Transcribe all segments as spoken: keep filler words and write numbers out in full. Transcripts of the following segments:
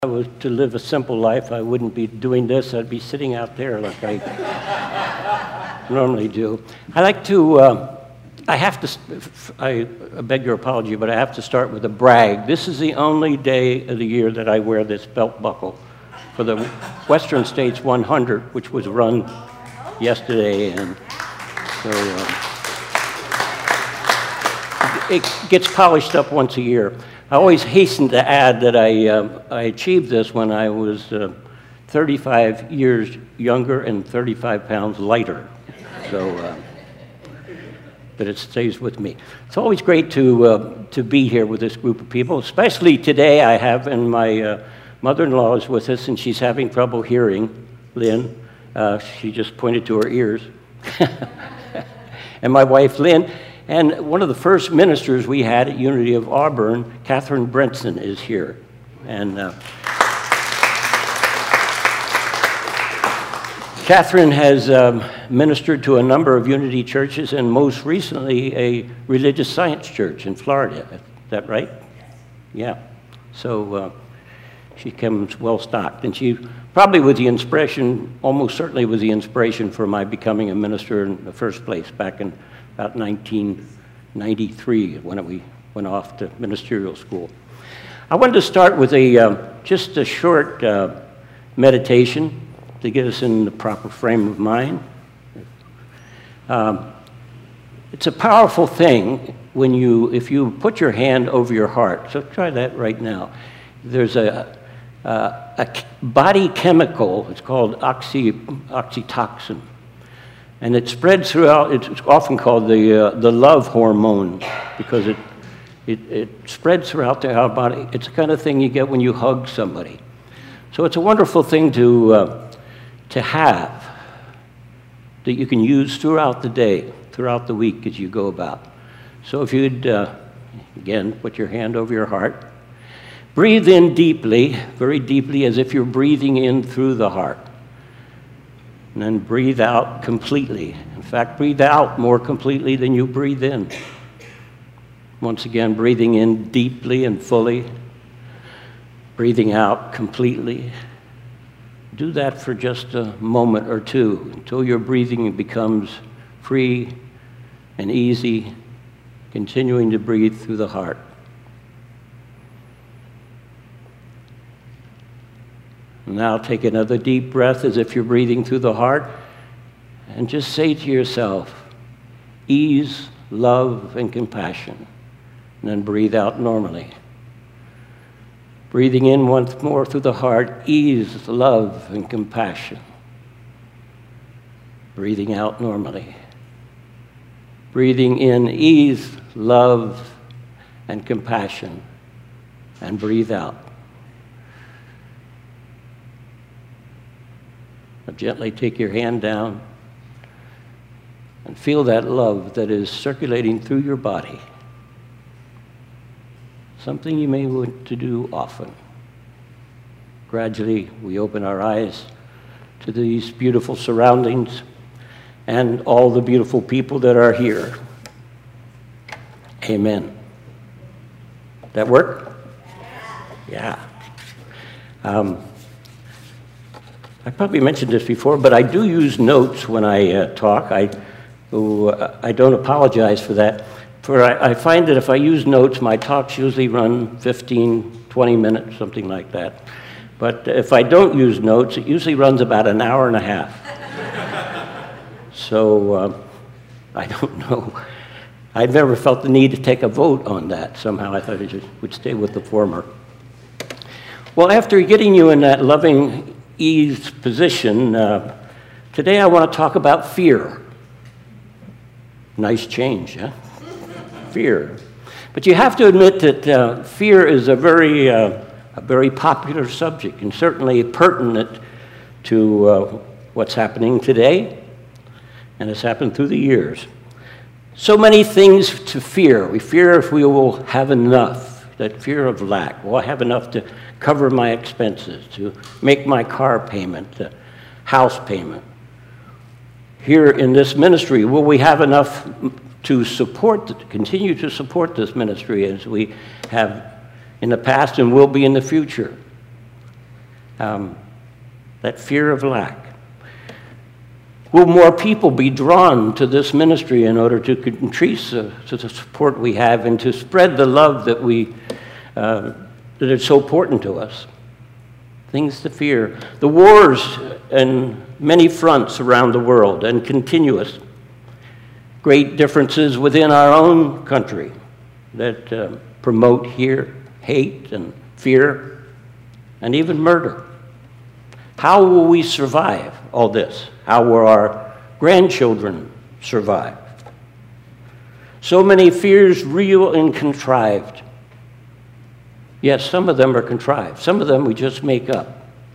I was to live a simple life, I wouldn't be doing this. I'd be sitting out there like I normally do. I like to, uh, I have to, I beg your apology, but I have to start with a brag. This is the only day of the year that I wear this belt buckle for the Western States one hundred, which was run yesterday, and so uh, it gets polished up once a year. I always hasten to add that I, uh, I achieved this when I was uh, thirty-five years younger and thirty-five pounds lighter. So, uh, but it stays with me. It's always great to, uh, to be here with this group of people, especially today. I have, and my uh, mother-in-law is with us, and she's having trouble hearing, Lynn. Uh, she just pointed to her ears. And my wife, Lynn. And one of the first ministers we had at Unity of Auburn, Catherine Brenson, is here. And uh, Catherine has um, ministered to a number of Unity churches, and most recently a religious science church in Florida. Is that right? Yeah. So uh, she comes well stocked. And she probably was the inspiration, almost certainly was the inspiration for my becoming a minister in the first place back in about nineteen ninety-three, when we went off to ministerial school. I wanted to start with a uh, just a short uh, meditation to get us in the proper frame of mind. Um, it's a powerful thing when you, if you put your hand over your heart. So try that right now. There's a, uh, a body chemical. It's called oxy, oxytocin. And it spreads throughout. It's often called the, uh, the love hormone because it, it, it spreads throughout the our body. It's the kind of thing you get when you hug somebody. So it's a wonderful thing to, uh, to have that you can use throughout the day, throughout the week as you go about. So if you'd, uh, again, put your hand over your heart. Breathe in deeply, very deeply, as if you're breathing in through the heart. And then breathe out completely. In fact, breathe out more completely than you breathe in. Once again, breathing in deeply and fully. Breathing out completely. Do that for just a moment or two until your breathing becomes free and easy, continuing to breathe through the heart. Now take another deep breath as if you're breathing through the heart, and just say to yourself, ease, love, and compassion. And then breathe out normally. Breathing in once more through the heart, ease, love, and compassion. Breathing out normally. Breathing in ease, love, and compassion. And breathe out. Gently take your hand down and feel that love that is circulating through your body. Something you may want to do often. Gradually, we open our eyes to these beautiful surroundings and all the beautiful people that are here. Amen. That work? Yeah. Um, I probably mentioned this before, but I do use notes when I uh, talk. I, uh, I don't apologize for that. For I, I find that if I use notes, my talks usually run fifteen, twenty minutes, something like that. But if I don't use notes, it usually runs about an hour and a half. So uh, I don't know. I've never felt the need to take a vote on that. Somehow I thought I just would stay with the former. Well, after getting you in that loving ease position, uh, today I want to talk about fear. Nice change, huh? Fear. But you have to admit that uh, fear is a very, uh, a very popular subject and certainly pertinent to uh, what's happening today and has happened through the years. So many things to fear. We fear if we will have enough, that fear of lack. Will I have enough to cover my expenses, to make my car payment, the house payment? Here in this ministry, will we have enough to support, to continue to support this ministry as we have in the past and will be in the future? Um, that fear of lack. Will more people be drawn to this ministry in order to increase uh, to the support we have and to spread the love that we uh, that is so important to us? Things to fear. The wars in many fronts around the world and continuous. Great differences within our own country that uh, promote here hate and fear and even murder. How will we survive all this? How will our grandchildren survive? So many fears, real and contrived. Yes, some of them are contrived. Some of them we just make up.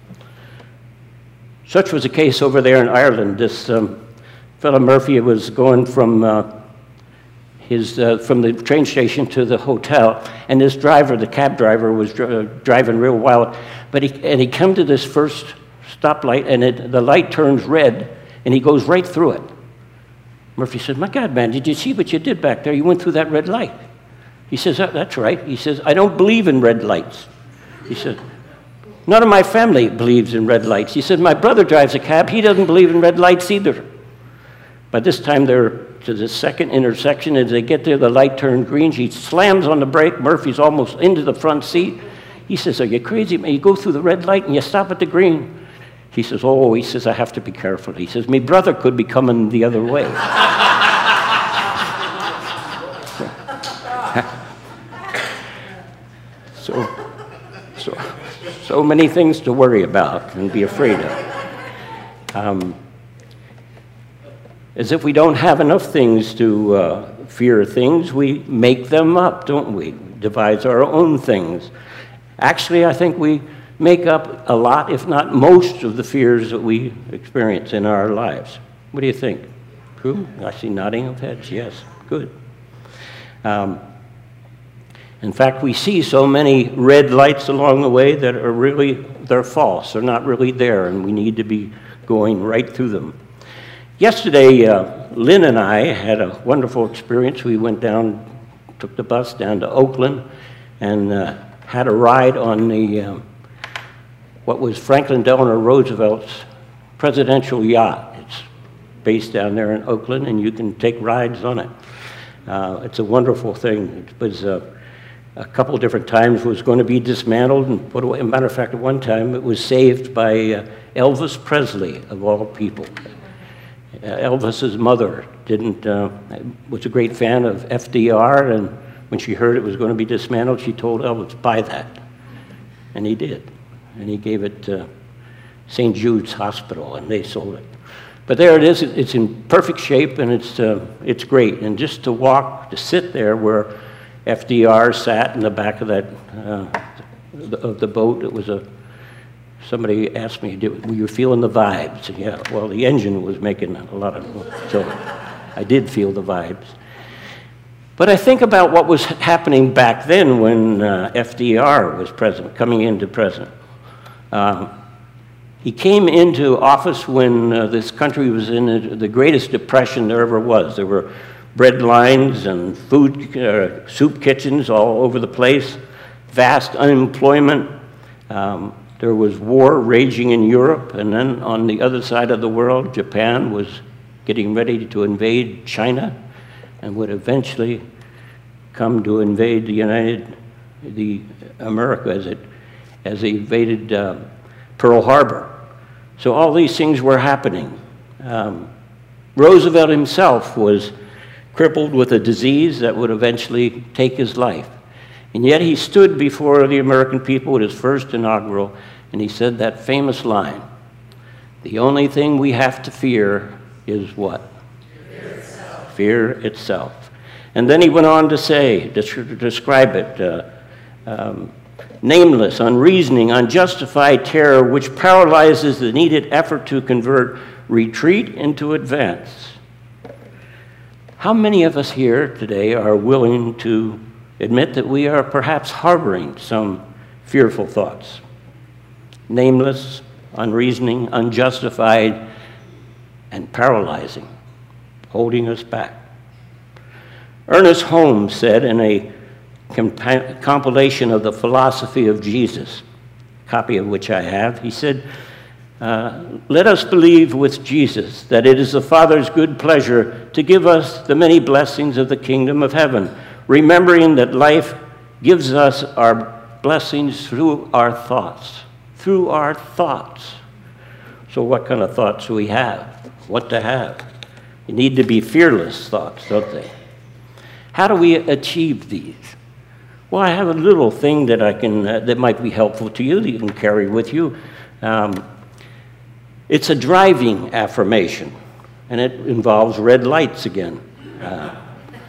Such was the case over there in Ireland. This um, fellow Murphy was going from uh, his uh, from the train station to the hotel, and this driver, the cab driver, was dr driving real wild. But he and he come to this first stoplight, and it, the light turns red, and he goes right through it. Murphy said, "My God, man, did you see what you did back there? You went through that red light." He says, that, "That's right." He says, "I don't believe in red lights." He said, "None of my family believes in red lights." He said, "My brother drives a cab. He doesn't believe in red lights either." By this time, they're to the second intersection. As they get there, the light turned green. He slams on the brake. Murphy's almost into the front seat. He says, "Are you crazy, man? You go through the red light and you stop at the green." He says, "Oh," he says, "I have to be careful." He says, "My brother could be coming the other way." so, so, so many things to worry about and be afraid of. Um, as if we don't have enough things to uh, fear things, we make them up, don't we? Devise our own things. Actually, I think we make up a lot, if not most, of the fears that we experience in our lives. What do you think? True? I see nodding of heads. Yes, good. Um, in fact, we see so many red lights along the way that are really, they're false. They're not really there, and we need to be going right through them. Yesterday, uh, Lynn and I had a wonderful experience. We went down, took the bus down to Oakland, and uh, had a ride on the um, what was Franklin Delano Roosevelt's presidential yacht. It's based down there in Oakland, and you can take rides on it. Uh, it's a wonderful thing. It was uh, a couple different times it was going to be dismantled and put away. As a matter of fact, at one time it was saved by uh, Elvis Presley, of all people. Uh, Elvis's mother didn't uh, was a great fan of F D R, and when she heard it was going to be dismantled, she told Elvis, "Buy that," and he did. And he gave it to Saint Jude's Hospital, and they sold it. But there it is. It's in perfect shape, and it's uh, it's great. And just to walk, to sit there where F D R sat in the back of that uh, of the boat, it was a. Somebody asked me, "Were you feeling the vibes?" And yeah. Well, the engine was making a lot of, so I did feel the vibes. But I think about what was happening back then when uh, F D R was president, coming into president. Um, he came into office when uh, this country was in a, the greatest depression there ever was. There were bread lines and food, uh, soup kitchens all over the place, vast unemployment. Um, there was war raging in Europe, and then on the other side of the world, Japan was getting ready to invade China and would eventually come to invade the United, the America as it, as they invaded uh, Pearl Harbor. So all these things were happening. Um, Roosevelt himself was crippled with a disease that would eventually take his life. And yet he stood before the American people at his first inaugural, and he said that famous line, "The only thing we have to fear is what? Fear itself." Fear itself. And then he went on to say, to describe it, uh, um, nameless, unreasoning, unjustified terror which paralyzes the needed effort to convert retreat into advance. How many of us here today are willing to admit that we are perhaps harboring some fearful thoughts? Nameless, unreasoning, unjustified, and paralyzing, holding us back. Ernest Holmes said in a comp compilation of the philosophy of Jesus, copy of which I have. He said, uh, let us believe with Jesus that it is the Father's good pleasure to give us the many blessings of the kingdom of heaven, remembering that life gives us our blessings through our thoughts, through our thoughts. So what kind of thoughts do we have? What to have? You need to be fearless thoughts, don't they? How do we achieve these? Well, I have a little thing that I can uh, that might be helpful to you that you can carry with you. Um, it's a driving affirmation, and it involves red lights again. Uh,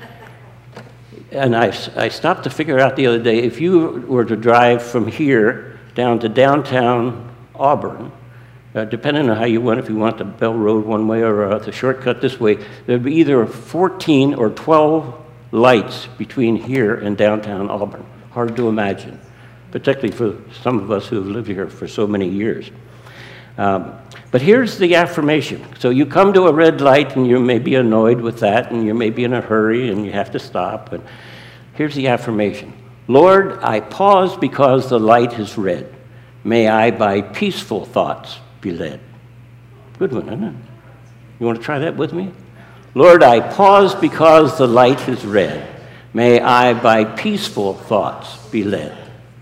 and I, I stopped to figure out the other day, if you were to drive from here down to downtown Auburn, uh, depending on how you went, if you went to Bell Road one way or uh, the shortcut this way, there'd be either fourteen or twelve lights between here and downtown Auburn. Hard to imagine, particularly for some of us who have lived here for so many years. Um, but here's the affirmation. So you come to a red light and you may be annoyed with that and you may be in a hurry and you have to stop. But here's the affirmation. Lord, I pause because the light is red. May I by peaceful thoughts be led. Good one, isn't it? You want to try that with me? Lord, I pause because the light is red. May I by peaceful thoughts be led.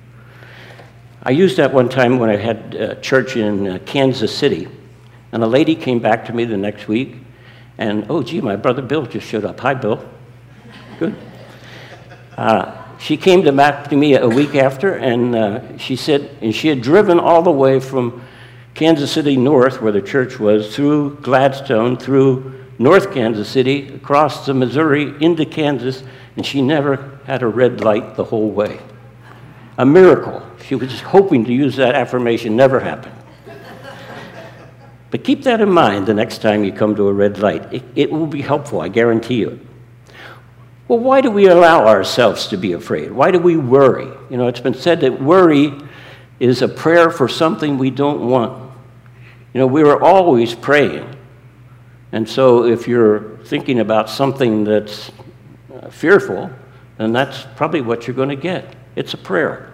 I used that one time when I had uh, church in uh, Kansas City, and a lady came back to me the next week, and, oh, gee, my brother Bill just showed up. Hi, Bill. Good. Uh, she came to back to me a week after, and uh, she said, and she had driven all the way from Kansas City North, where the church was, through Gladstone, through North Kansas City, across the Missouri, into Kansas, and she never had a red light the whole way. A miracle. She was just hoping to use that affirmation, never happened. But keep that in mind the next time you come to a red light. It, it will be helpful, I guarantee you. Well, why do we allow ourselves to be afraid? Why do we worry? You know, it's been said that worry is a prayer for something we don't want. You know, we are always praying. And so if you're thinking about something that's uh, fearful, then that's probably what you're going to get. It's a prayer.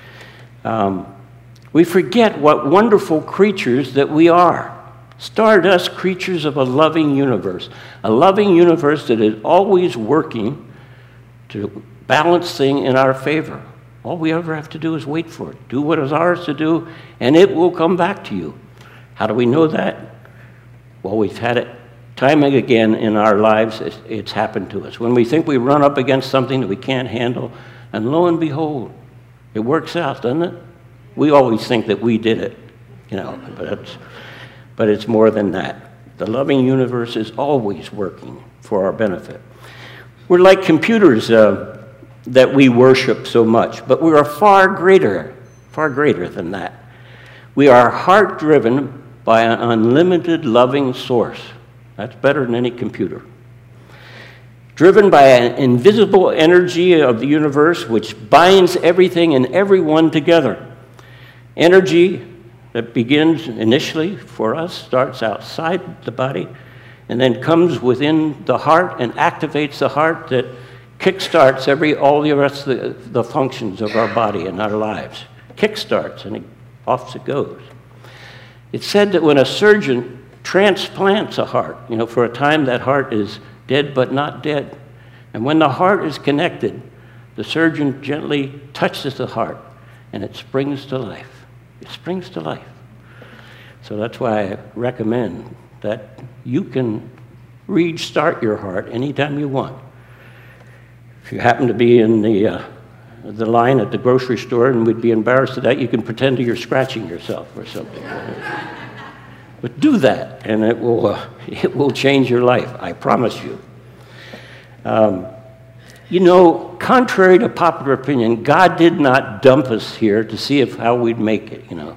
Um, we forget what wonderful creatures that we are. Stardust creatures of a loving universe. A loving universe that is always working to balance things in our favor. All we ever have to do is wait for it. Do what is ours to do, and it will come back to you. How do we know that? Well, we've had it time and again in our lives. It's, it's happened to us. When we think we run up against something that we can't handle, and lo and behold, it works out, doesn't it? We always think that we did it, you know, but it's, but it's more than that. The loving universe is always working for our benefit. We're like computers uh, that we worship so much, but we are far greater, far greater than that. We are heart-driven by an unlimited loving source. That's better than any computer. Driven by an invisible energy of the universe which binds everything and everyone together. Energy that begins initially for us, starts outside the body, and then comes within the heart and activates the heart that kickstarts every, all the rest of the, the functions of our body and our lives. Kickstarts, and it, off it goes. It's said that when a surgeon transplants a heart, you know, for a time that heart is dead but not dead. And when the heart is connected, the surgeon gently touches the heart and it springs to life. It springs to life. So that's why I recommend that you can restart your heart anytime you want. If you happen to be in the, uh, the line at the grocery store and would be embarrassed of that, you can pretend that you're scratching yourself or something. But do that, and it will, uh, it will change your life, I promise you. Um, you know, contrary to popular opinion, God did not dump us here to see if how we'd make it, you know.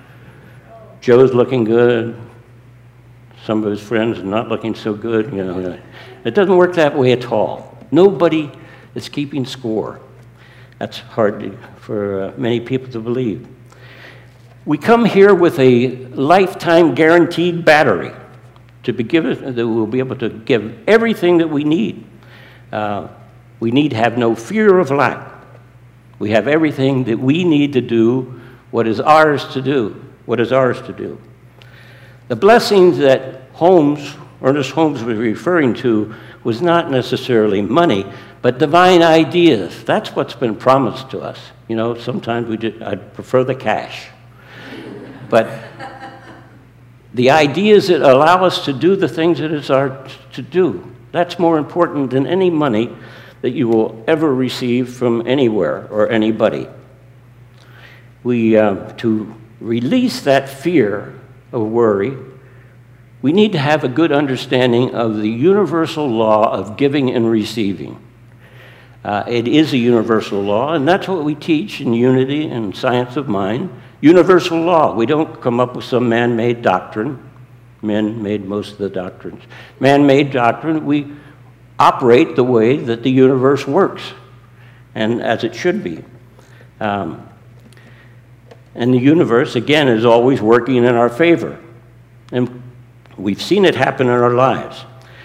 Joe's looking good. Some of his friends are not looking so good, you know. It doesn't work that way at all. Nobody is keeping score. That's hard to, for uh, many people to believe. We come here with a lifetime guaranteed battery to be given, that we'll be able to give everything that we need. Uh, we need have no fear of lack. We have everything that we need to do what is ours to do, what is ours to do. The blessings that Holmes, Ernest Holmes was referring to was not necessarily money, but divine ideas. That's what's been promised to us. You know, sometimes we did, I'd prefer the cash. But the ideas that allow us to do the things that it's ours to do, that's more important than any money that you will ever receive from anywhere or anybody. We, uh, to release that fear of worry, we need to have a good understanding of the universal law of giving and receiving. Uh, it is a universal law, and that's what we teach in Unity and Science of Mind. Universal law. We don't come up with some man-made doctrine. Men made most of the doctrines. Man-made doctrine, we operate the way that the universe works, and as it should be. Um, and the universe, again, is always working in our favor. And we've seen it happen in our lives.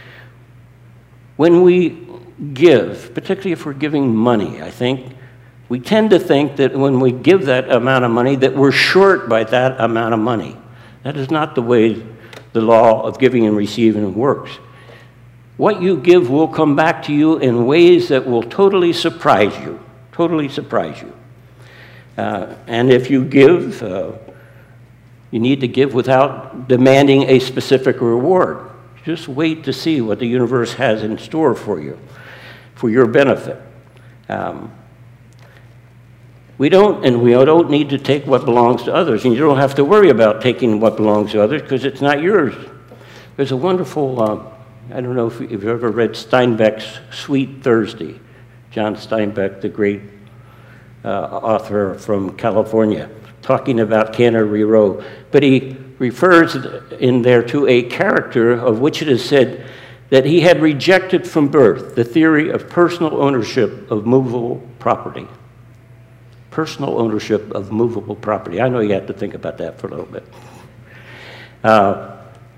When we give, particularly if we're giving money, I think, we tend to think that when we give that amount of money, that we're short by that amount of money. That is not the way the law of giving and receiving works. What you give will come back to you in ways that will totally surprise you, totally surprise you. Uh, and if you give, uh, you need to give without demanding a specific reward. Just wait to see what the universe has in store for you, for your benefit. Um, we don't, and we don't need to take what belongs to others, and you don't have to worry about taking what belongs to others because it's not yours. There's a wonderful, uh, I don't know if you've ever read Steinbeck's Sweet Thursday. John Steinbeck, the great uh, author from California, talking about Cannery Row. But he refers in there to a character of which it is said that he had rejected from birth the theory of personal ownership of movable property. Personal ownership of movable property. I know you have to think about that for a little bit. Uh,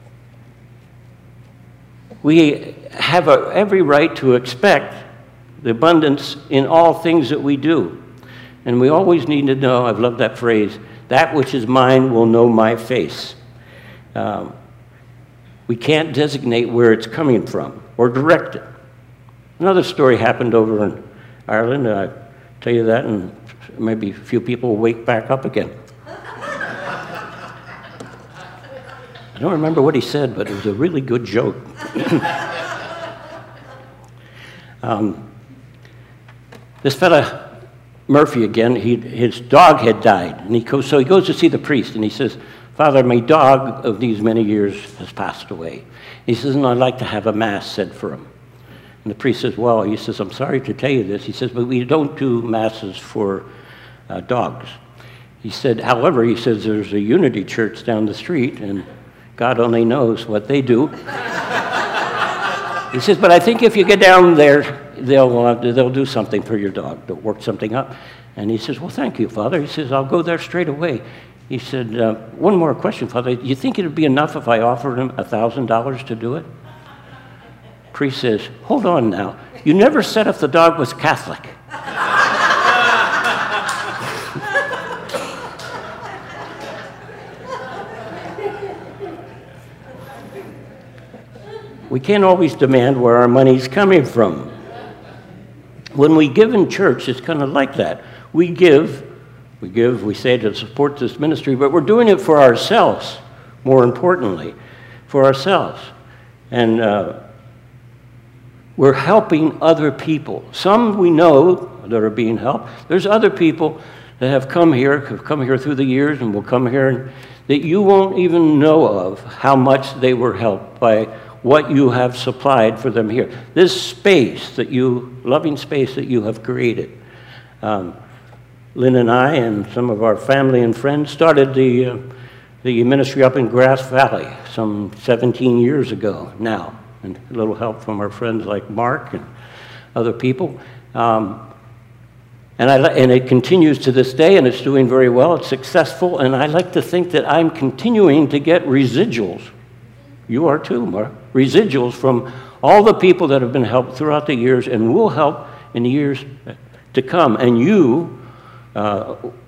we have a, every right to expect the abundance in all things that we do. And we always need to know, I've loved that phrase, that which is mine will know my face. Um, we can't designate where it's coming from or direct it. Another story happened over in Ireland, and I'll tell you that, and maybe a few people will wake back up again. I don't remember what he said, but it was a really good joke. um, this fella, Murphy again, he, his dog had died, and he goes, so he goes to see the priest, and he says, Father, my dog of these many years has passed away. He says, and I'd like to have a mass said for him. And the priest says, well, he says, I'm sorry to tell you this. He says, but we don't do masses for uh, dogs. He said, however, he says, there's a Unity church down the street, and God only knows what they do. He says, but I think if you get down there, they'll, uh, they'll do something for your dog. They'll work something up. And he says, well, thank you, Father. He says, I'll go there straight away. He said, uh, one more question, Father. Do you think it would be enough if I offered him one thousand dollars to do it? Priest says, hold on now. You never said if the dog was Catholic. We can't always demand where our money's coming from. When we give in church, it's kind of like that. We give, we give, we say to support this ministry, but we're doing it for ourselves, more importantly, for ourselves. And uh, we're helping other people. Some we know that are being helped. There's other people that have come here, have come here through the years and will come here, and that you won't even know of how much they were helped by what you have supplied for them here. This space that you, loving space that you have created. Um, Lynn and I and some of our family and friends started the, uh, the ministry up in Grass Valley some seventeen years ago now. And a little help from our friends like Mark and other people. Um, and, I, and it continues to this day, and it's doing very well. It's successful, and I like to think that I'm continuing to get residuals. You are too, Mark. Residuals from all the people that have been helped throughout the years and will help in the years to come. And you, uh,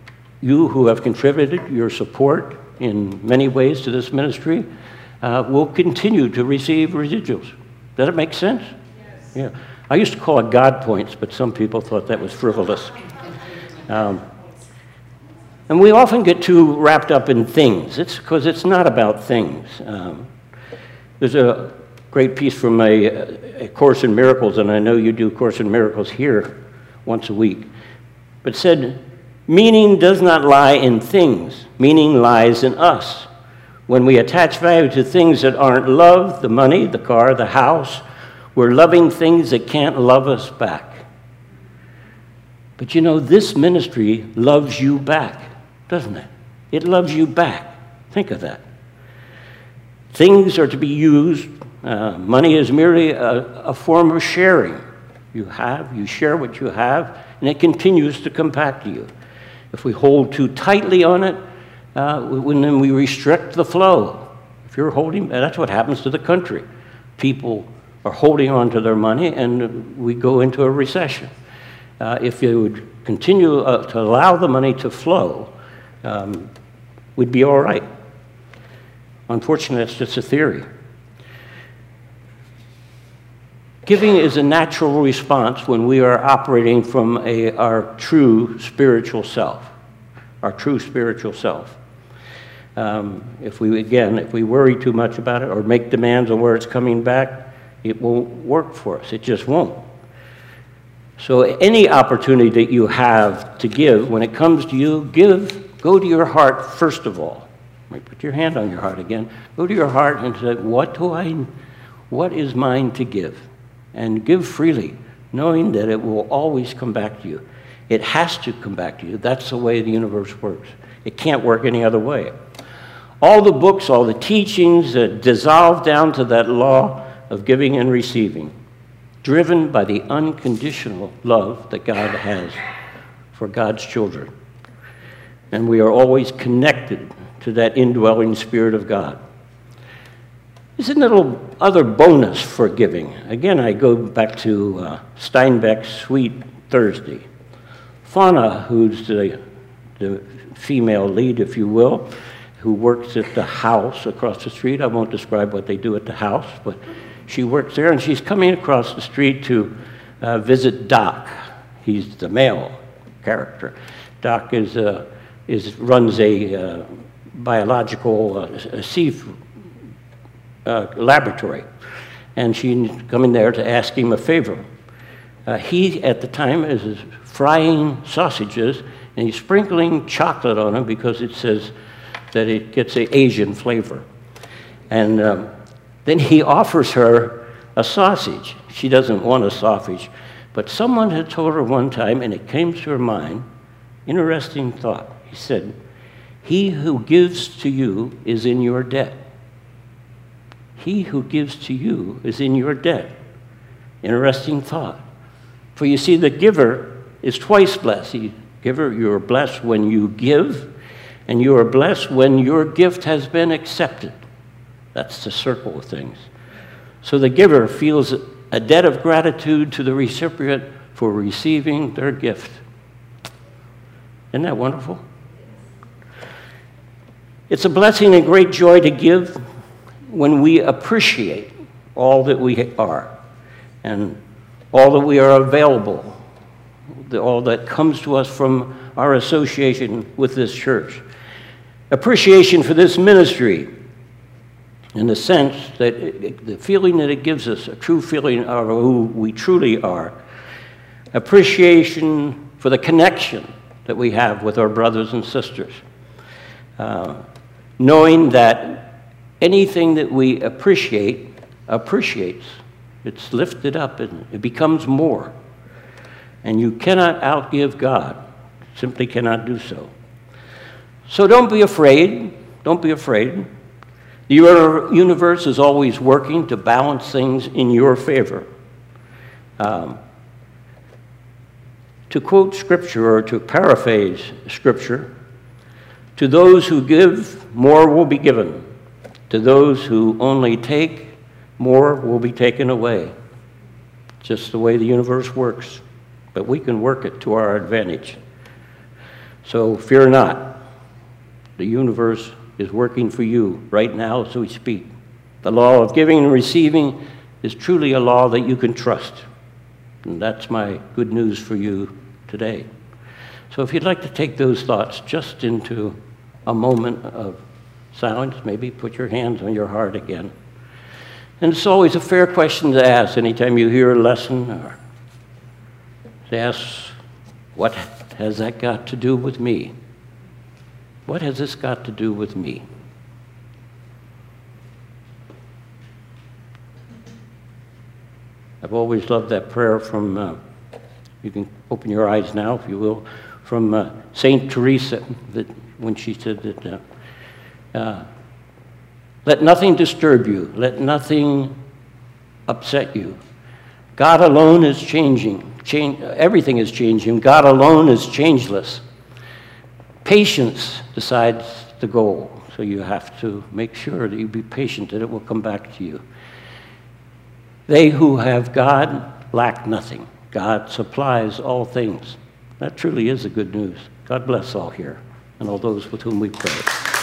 you who have contributed your support in many ways to this ministry uh, will continue to receive residuals. Does it make sense? Yes. Yeah. I used to call it God points, but some people thought that was frivolous. Um, and we often get too wrapped up in things. It's because it's not about things. Um, there's a great piece from a, a Course in Miracles, and I know you do Course in Miracles here once a week, but said, meaning does not lie in things. Meaning lies in us. When we attach value to things that aren't love, the money, the car, the house, we're loving things that can't love us back. But you know, this ministry loves you back, doesn't it? It loves you back. Think of that. Things are to be used. Uh, money is merely a, a form of sharing. You have, you share what you have, and it continues to come back to you. If we hold too tightly on it, uh, when then we restrict the flow. If you're holding, that's what happens to the country. People are holding on to their money, and we go into a recession. Uh, if you would continue uh, to allow the money to flow, um, we'd be all right. Unfortunately, it's just a theory. Giving is a natural response when we are operating from a, our true spiritual self, our true spiritual self. Um, if we, again, if we worry too much about it or make demands on where it's coming back, it won't work for us. It just won't. So any opportunity that you have to give, when it comes to you, give, go to your heart first of all. Put your hand on your heart again. Go to your heart and say, what do I, what is mine to give? And give freely, knowing that it will always come back to you. It has to come back to you. That's the way the universe works. It can't work any other way. All the books, all the teachings that dissolve down to that law of giving and receiving, driven by the unconditional love that God has for God's children. And we are always connected to that indwelling Spirit of God. There's a little other bonus for giving. Again, I go back to uh, Steinbeck's Sweet Thursday. Fauna, who's the, the female lead, if you will, who works at the house across the street. I won't describe what they do at the house, but she works there, and she's coming across the street to uh, visit Doc. He's the male character. Doc is, uh, is, runs a uh, biological uh, a seafood Uh, laboratory, and she's coming there to ask him a favor. Uh, he, at the time, is frying sausages, and he's sprinkling chocolate on them because it says that it gets an Asian flavor. And um, then he offers her a sausage. She doesn't want a sausage, but someone had told her one time, and it came to her mind, interesting thought. He said, "He who gives to you is in your debt. He who gives to you is in your debt." Interesting thought. For you see, the giver is twice blessed. The giver, you are blessed when you give, and you are blessed when your gift has been accepted. That's the circle of things. So the giver feels a debt of gratitude to the recipient for receiving their gift. Isn't that wonderful? It's a blessing and great joy to give when we appreciate all that we are and all that we are available, all that comes to us from our association with this church. Appreciation for this ministry in the sense that it, the feeling that it gives us, a true feeling of who we truly are. Appreciation for the connection that we have with our brothers and sisters. Uh, knowing that anything that we appreciate, appreciates. It's lifted up and it becomes more. And you cannot outgive God. Simply cannot do so. So don't be afraid. Don't be afraid. The universe is always working to balance things in your favor. Um, to quote Scripture or to paraphrase Scripture, to those who give, more will be given. To those who only take, more will be taken away. Just the way the universe works. But we can work it to our advantage. So fear not. The universe is working for you right now as we speak. The law of giving and receiving is truly a law that you can trust. And that's my good news for you today. So if you'd like to take those thoughts just into a moment of silence, maybe put your hands on your heart again. And it's always a fair question to ask anytime you hear a lesson, or to ask, what has that got to do with me? What has this got to do with me? I've always loved that prayer from, uh, you can open your eyes now, if you will, from uh, Saint Teresa, that when she said that, uh, uh, let nothing disturb you, let nothing upset you. God alone is changing. Change, everything is changing. God alone is changeless. Patience decides the goal, so you have to make sure that you be patient, that it will come back to you. They who have God lack nothing. God supplies all things. That truly is the good news. God bless all here and all those with whom we pray.